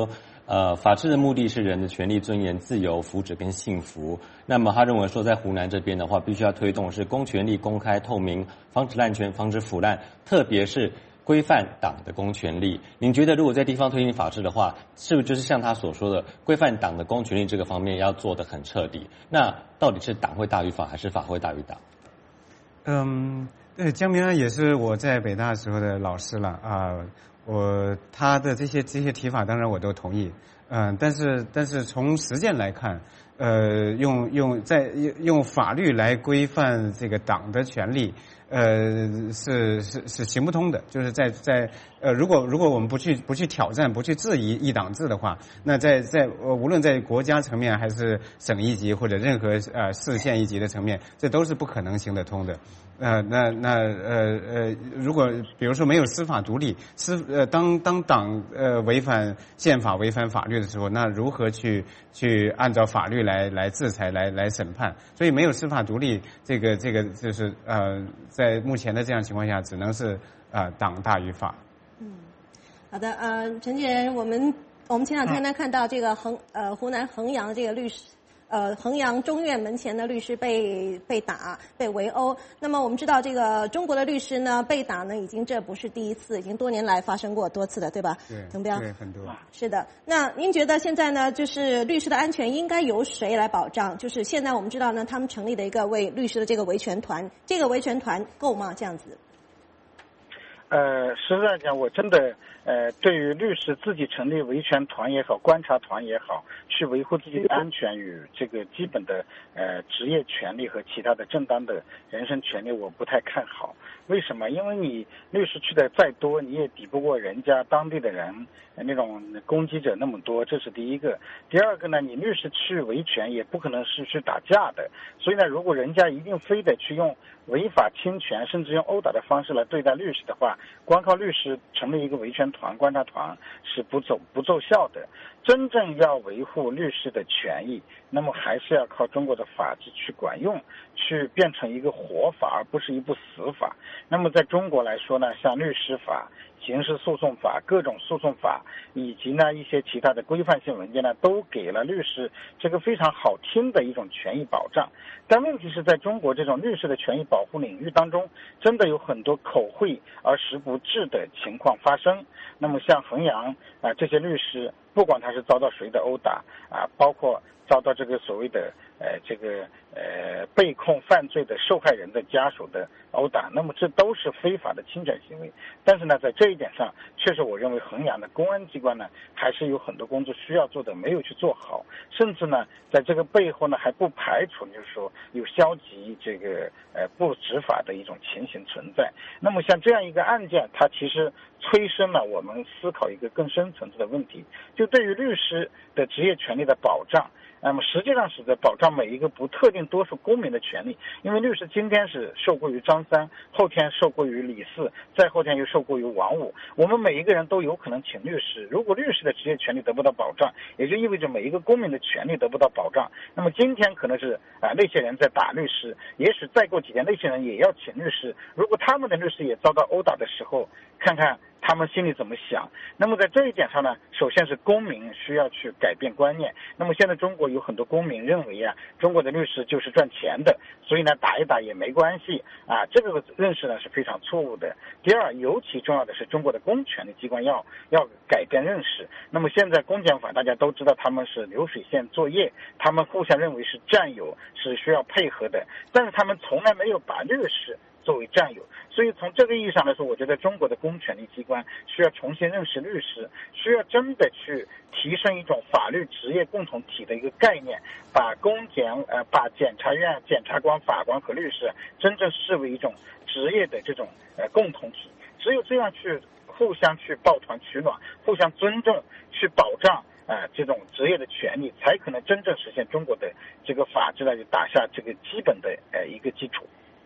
呃，法治的目的是人的权利、尊严、自由、福祉跟幸福。那么他认为说，在湖南这边的话，必须要推动是公权力公开透明，防止滥权，防止腐烂，特别是规范党的公权力。您觉得如果在地方推行法治的话，是不是就是像他所说的，规范党的公权力这个方面要做得很彻底？那到底是党会大于法，还是法会大于党？ 嗯，对，江明安也是我在北大时候的老师了啊、呃，我他的这些这些提法，当然我都同意。嗯、呃，但是但是从实践来看，呃，用用在用法律来规范这个党的权利。呃，是是是行不通的，就是在在呃，如果如果我们不去不去挑战、不去质疑一党制的话，那在在呃无论在国家层面还是省一级或者任何呃市县一级的层面，这都是不可能行得通的。呃，那那呃呃，如果比如说没有司法独立，司呃当当党呃违反宪法、违反法律的时候，那如何去去按照法律来来制裁、来来审判？所以没有司法独立，这个这个就是呃在。在目前的这样情况下，只能是呃党大于法。 嗯，好的，呃，陈继仁，我们我们前两天呢、嗯、看到这个衡呃湖南衡阳这个律师。呃，衡阳中院门前的律师被被打、被围殴。那么我们知道，这个中国的律师呢被打呢，已经这不是第一次，已经多年来发生过多次的，对吧？ 对， 滕彪， 对，很多。 是的。那您觉得现在呢，就是律师的安全应该由谁来保障？就是现在我们知道呢，他们成立的一个为律师的这个维权团，这个维权团够吗？这样子？ 呃，实际上讲，我真的呃，对于律师自己成立维权团也好，观察团也好，去维护自己的安全与这个基本的呃职业权利和其他的正当的人身权利，我不太看好。为什么？因为你律师去的再多，你也抵不过人家当地的人那种攻击者那么多，这是第一个。第二个呢，你律师去维权也不可能是去打架的，所以呢，如果人家一定非得去用违法侵权，甚至用殴打的方式来对待律师的话，光靠律师成立一个维权团、观察团是不奏不奏效的。真正要维护律师的权益，那么还是要靠中国的法治去管用，去变成一个活法，而不是一部死法。那么在中国来说呢，像律师法、刑事诉讼法、各种诉讼法以及呢一些其他的规范性文件呢，都给了律师这个非常好听的一种权益保障。但问题是在中国这种律师的权益保护领域当中，真的有很多口惠而实不至的情况发生。那么像衡阳啊、呃、这些律师，不管他是遭到谁的殴打啊，包括遭到这个所谓的呃这个呃被控犯罪的受害人的家属的殴打，那么这都是非法的侵权行为。但是呢，在这一点上，确实我认为衡阳的公安机关呢，还是有很多工作需要做的，没有去做好。甚至呢，在这个背后呢，还不排除就是说有消极这个呃不执法的一种情形存在。那么像这样一个案件，它其实催生了我们思考一个更深层次的问题，就对于律师的职业权利的保障。那么实际上是在保障每一个不特定多数公民的权利，因为律师今天是受雇于张三，后天受雇于李四，再后天又受雇于王五，我们每一个人都有可能请律师。如果律师的职业权利得不到保障，也就意味着每一个公民的权利得不到保障。那么今天可能是啊、呃、那些人在打律师，也许再过几天那些人也要请律师，如果他们的律师也遭到殴打的时候，看看他们心里怎么想。那么在这一点上呢，首先是公民需要去改变观念。那么现在中国有很多公民认为啊，中国的律师就是赚钱的，所以呢打一打也没关系啊，这个认识呢是非常错误的。第二，尤其重要的是中国的公权力机关要要改变认识。那么现在公检法大家都知道他们是流水线作业，他们互相认为是战友，是需要配合的，但是他们从来没有把律师作为战友。所以从这个意义上来说，我觉得中国的公权力机关需要重新认识律师，需要真的去提升一种法律职业共同体的一个概念，把公检呃把检察院、检察官、法官和律师真正视为一种职业的这种呃共同体。只有这样去互相去抱团取暖，互相尊重，去保障啊、呃、这种职业的权利，才可能真正实现中国的这个法治呢，就打下这个基本的呃一个基础。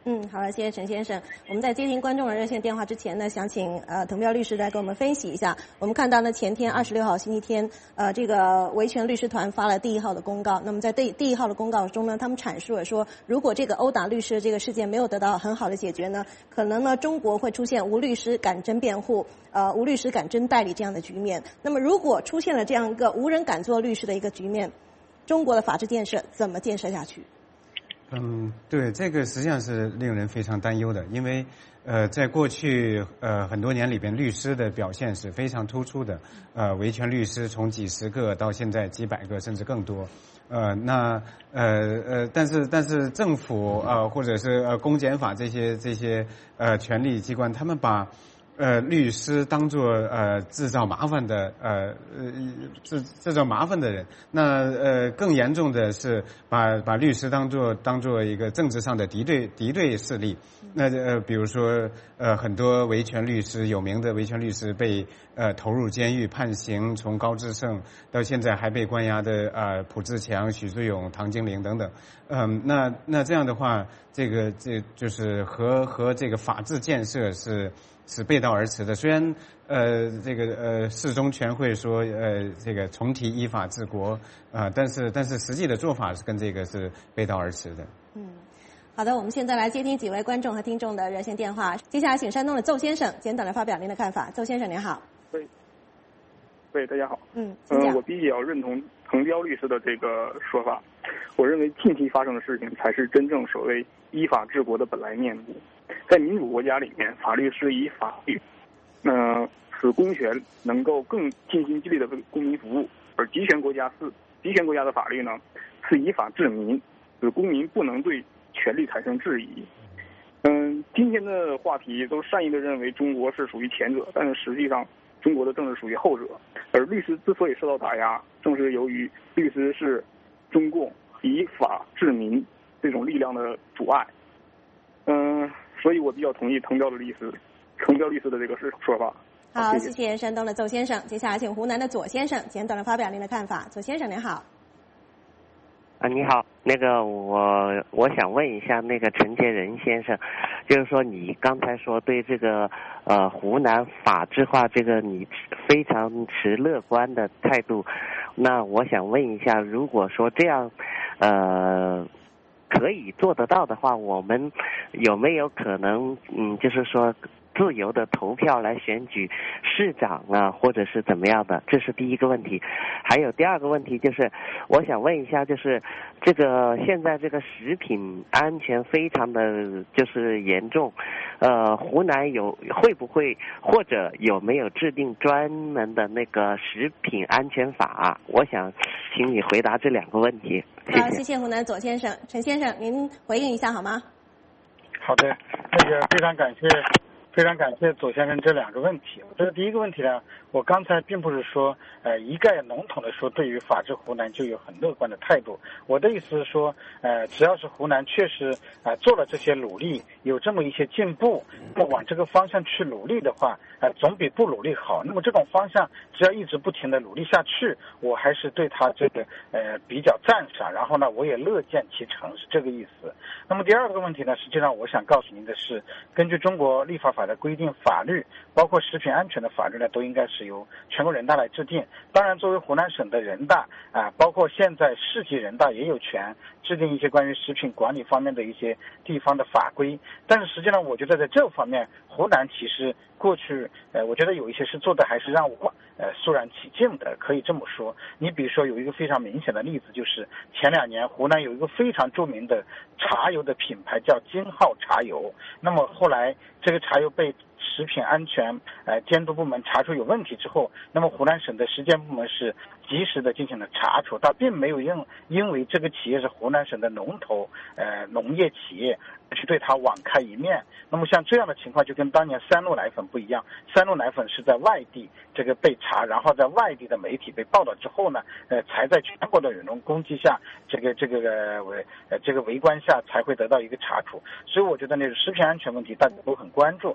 嗯，好了，谢谢陈先生。我们在接听观众的热线电话之前呢，想请呃滕彪律师来给我们分析一下。我们看到呢，前天二十六号星期天，呃，这个维权律师团发了第一号的公告。那么在第第一号的公告中呢，他们阐述了说，如果这个殴打律师的这个事件没有得到很好的解决呢，可能呢中国会出现无律师敢争辩护，呃，无律师敢争代理这样的局面。那么如果出现了这样一个无人敢做律师的一个局面，中国的法治建设怎么建设下去？ 嗯，对，这个实际上是令人非常担忧的，因为呃，在过去呃很多年里边，律师的表现是非常突出的，呃，维权律师从几十个到现在几百个甚至更多，呃，那呃呃，但是但是政府呃或者是呃公检法这些这些呃权力机关，他们把呃，律师当作呃制造麻烦的呃呃制制造麻烦的人，那呃更严重的是把把律师当作当作一个政治上的敌对敌对势力。那呃比如说呃很多维权律师，有名的维权律师被呃投入监狱判刑，从高志胜到现在还被关押的呃卜志强、许志勇、唐金玲等等。嗯、呃，那那这样的话，这个这就是和和这个法治建设是。是背道而驰的。虽然呃这个呃四中全会说呃这个重提依法治国啊、呃，但是但是实际的做法是跟这个是背道而驰的。 嗯，好的，我们现在来接听几位观众和听众的热线电话。接下来请山东的邹先生简短的发表您的看法。邹先生您好。 喂，喂，大家好。 嗯， 嗯、呃，我比较认同滕彪律师的这个说法。我认为近期发生的事情才是真正所谓依法治国的本来面目。在民主国家里面，法律是以法律，呃，使公权能够更尽心尽力的为公民服务；而集权国家是集权国家的法律呢，是以法治民，使公民不能对权力产生质疑。嗯，今天的话题都善意的认为中国是属于前者，但是实际上中国的政治属于后者。而律师之所以受到打压，正是由于律师是中共以法治民这种力量的阻碍。嗯。所以我比较同意滕彪的律师，滕彪律师的这个说法。 好， 谢谢谢山东的邹先生。接下来请湖南的左先生简短的发表您的看法。左先生您好。 啊，你好，那个我我想问一下那个陈杰仁先生，就是说你刚才说对这个呃湖南法治化这个你非常持乐观的态度，那我想问一下，如果说这样呃可以做得到的话，我们有没有可能嗯就是说自由的投票来选举市长啊，或者是怎么样的？这是第一个问题。还有第二个问题就是，我想问一下，就是这个现在这个食品安全非常的就是严重，呃，湖南有会不会或者有没有制定专门的那个食品安全法？我想请你回答这两个问题。谢谢。 好，谢谢湖南左先生。陈先生，您回应一下好吗？ 好的，那个非常感谢。非常感谢左先生这两个问题。这个第一个问题呢，我刚才并不是说呃一概笼统的说对于法治湖南就有很乐观的态度。我的意思是说，呃只要是湖南确实啊、呃、做了这些努力，有这么一些进步，那么往这个方向去努力的话，呃总比不努力好。那么这种方向只要一直不停的努力下去，我还是对他这个呃比较赞赏，然后呢我也乐见其成，是这个意思。那么第二个问题呢，实际上我想告诉您的是，根据中国立法法的规定，法律包括食品安全的法律呢，都应该是由全国人大来制定。当然，作为湖南省的人大啊，包括现在市级人大也有权制定一些关于食品管理方面的一些地方的法规。但是实际上，我觉得在这方面，湖南其实过去呃，我觉得有一些是做的还是让我呃肃然起敬的，可以这么说。你比如说有一个非常明显的例子，就是前两年湖南有一个非常著名的茶油的品牌叫金浩茶油，那么后来这个茶油被食品安全呃监督部门查出有问题之后，那么湖南省的食监部门是及时的进行了查处，它并没有因因为这个企业是湖南省的龙头呃农业企业去对它网开一面。那么像这样的情况就跟当年三鹿奶粉不一样，三鹿奶粉是在外地这个被查，然后在外地的媒体被报道之后呢，呃才在全国的舆论攻击下，这个这个呃围呃这个围观下才会得到一个查处。所以我觉得那个食品安全问题大家都很关注，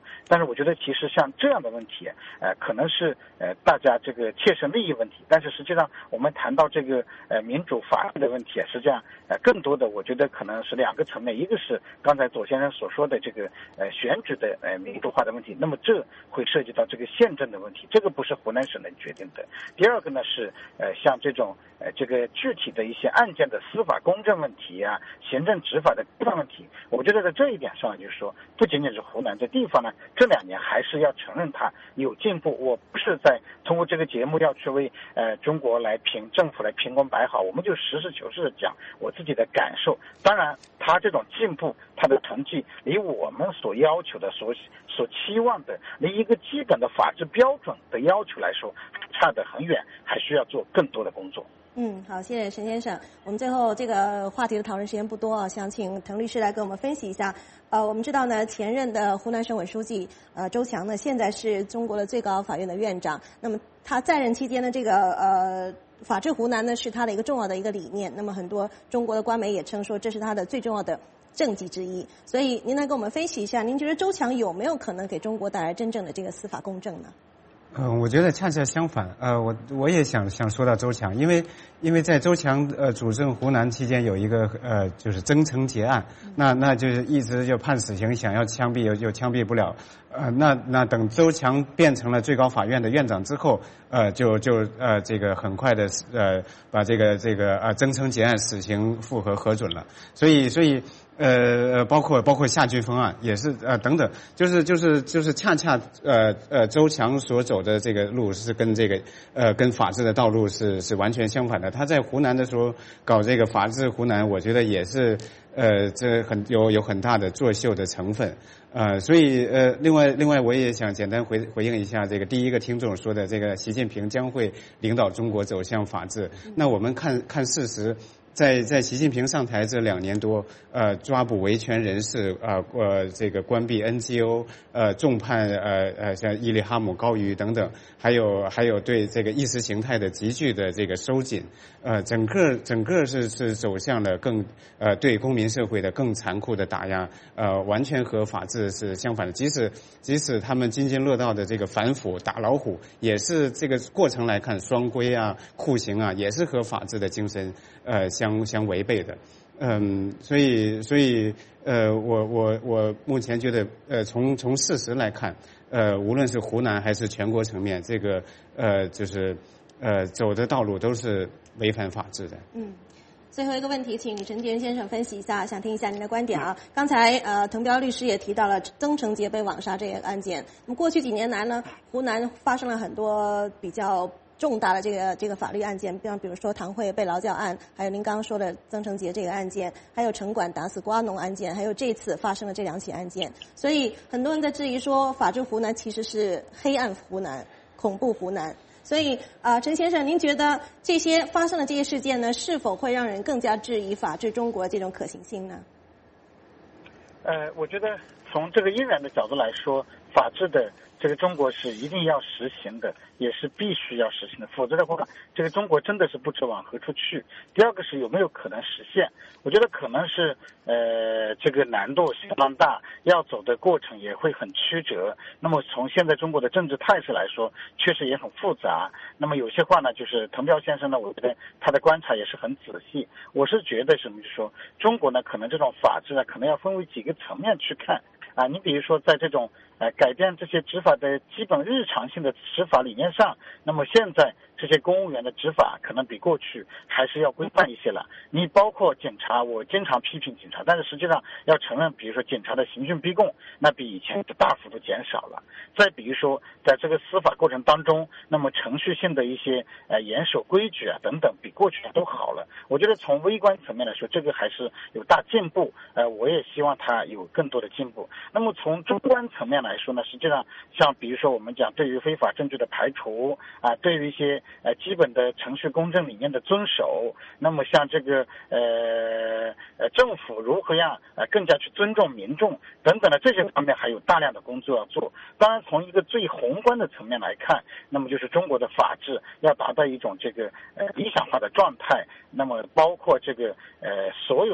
说。但是我觉得其实像这样的问题，呃，可能是呃大家这个切身利益问题，但是实际上我们谈到这个呃民主法治的问题，实际上呃更多的我觉得可能是两个层面，一个是刚才左先生所说的这个呃选举的呃民主化的问题，那么这会涉及到这个宪政的问题，这个不是湖南省能决定的。第二个呢是呃像这种呃这个具体的一些案件的司法公正问题啊，行政执法的规范问题，我觉得在这一点上就是说，不仅仅是湖南这地方呢，这两年还是要承认它有进步。我不是在通过这个节目要去为呃中国来评政府来评功摆好，我们就实事求是的讲我自己的感受。当然，它这种进步，它的成绩离我们所要求的、所所期望的，离一个基本的法治标准的要求来说，差得很远，还需要做更多的工作。 嗯，好，谢谢陈先生。我们最后这个话题的讨论时间不多啊，想请滕律师来给我们分析一下。呃，我们知道呢，前任的湖南省委书记呃周强呢，现在是中国的最高法院的院长。那么他在任期间的这个呃法治湖南呢，是他的一个重要的一个理念。那么很多中国的官媒也称说，这是他的最重要的政绩之一。所以您来给我们分析一下，您觉得周强有没有可能给中国带来真正的这个司法公正呢？ 嗯、呃，我觉得恰恰相反。呃，我我也想想说到周强，因为因为在周强呃主政湖南期间有一个呃就是增城劫案，那那就是一直就判死刑，想要枪毙又又枪毙不了。呃，那那等周强变成了最高法院的院长之后，呃，就就呃这个很快的呃把这个这个呃增城劫案死刑复核核准了。所以所以。呃，包括包括夏俊峰案也是呃等等，就是就是就是恰恰呃呃周强所走的这个路是跟这个呃跟法治的道路是是完全相反的。他在湖南的时候搞这个法治湖南，我觉得也是呃这很有有很大的作秀的成分。呃，所以呃，另外另外我也想简单回回应一下这个第一个听众说的这个习近平将会领导中国走向法治。那我们看看事实。在在习近平上台这两年多，呃，抓捕维权人士，呃呃，这个关闭 N G O， 呃，重判呃呃像伊利哈姆、高瑜等等，还有还有对这个意识形态的急剧的这个收紧，呃，整个整个是是走向了更呃对公民社会的更残酷的打压，呃，完全和法治是相反的。即使即使他们津津乐道的这个反腐打老虎，也是这个过程来看，双规啊、酷刑啊，也是和法治的精神呃。相相违背的，嗯，所以所以呃，我我我目前觉得，呃，从从事实来看，呃，无论是湖南还是全国层面，这个呃，就是呃，走的道路都是违反法治的。嗯。 最后一个问题，请陈杰先生分析一下，想听一下您的观点啊。刚才呃，滕彪律师也提到了曾成杰被网杀这个案件。那么过去几年来呢，湖南发生了很多比较重大的这个这个法律案件，比方比如说唐慧被劳教案，还有您刚刚说的曾成杰这个案件，还有城管打死瓜农案件，还有这次发生的这两起案件。所以很多人在质疑说，法治湖南其实是黑暗湖南、恐怖湖南。所以啊、呃，陈先生，您觉得这些发生的这些事件呢，是否会让人更加质疑法治中国这种可行性呢？ 呃，我觉得从这个应然的角度来说，法治的这个中国是一定要实行的，也是必须要实行的，否则的话，这个中国真的是不知往何处去。第二个是有没有可能实现？我觉得可能是呃这个难度相当大，要走的过程也会很曲折。那么从现在中国的政治态势来说，确实也很复杂。那么有些话呢，就是滕彪先生呢，我觉得他的观察也是很仔细。我是觉得什么，就是说中国呢，可能这种法治呢，可能要分为几个层面去看。啊，你比如说在这种呃改变这些执法的基本日常性的执法理念上，那么现在这些公务员的执法可能比过去还是要规范一些了。你包括警察，我经常批评警察，但是实际上要承认，比如说警察的刑讯逼供，那比以前大幅度减少了。再比如说，在这个司法过程当中，那么程序性的一些呃严守规矩啊等等，比过去都好了。我觉得从微观层面来说，这个还是有大进步。呃，我也希望它有更多的进步。那么从中观层面来说呢，实际上像比如说我们讲对于非法证据的排除啊，对于一些呃基本的程序公正理念的遵守，那么像这个呃呃政府如何样呃更加去尊重民众等等的这些方面，还有大量的工作要做。当然从一个最宏观的层面来看，那么就是中国的法治要达到一种这个呃理想化的状态，那么包括这个呃所有的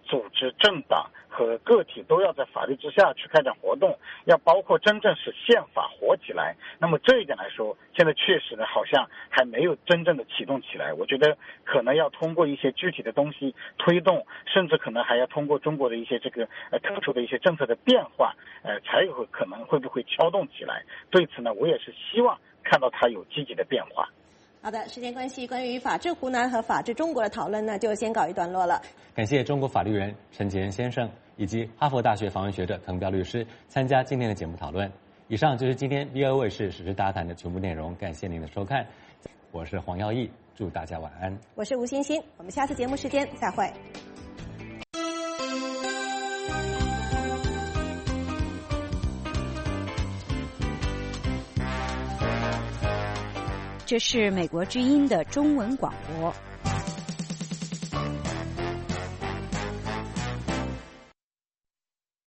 组织、政党和个体都要在法律之下去开展活动，要包括真正使宪法活起来。那么这一点来说，现在确实呢好像还没有真正的启动起来。我觉得可能要通过一些具体的东西推动，甚至可能还要通过中国的一些这个呃特殊的一些政策的变化，呃才有可能会不会敲动起来。对此呢，我也是希望看到它有积极的变化。 好的，时间关系，关于法治湖南和法治中国的讨论呢，就先告一段落了。 感谢中国法律人陈杰仁先生以及哈佛大学访问学者滕彪律师参加今天的节目讨论。以上就是今天 V O A 卫视时事大谈的全部内容，感谢您的收看，我是黄耀义，祝大家晚安。 我是吴欣欣，我们下次节目时间再会。 这是美国之音的中文广播。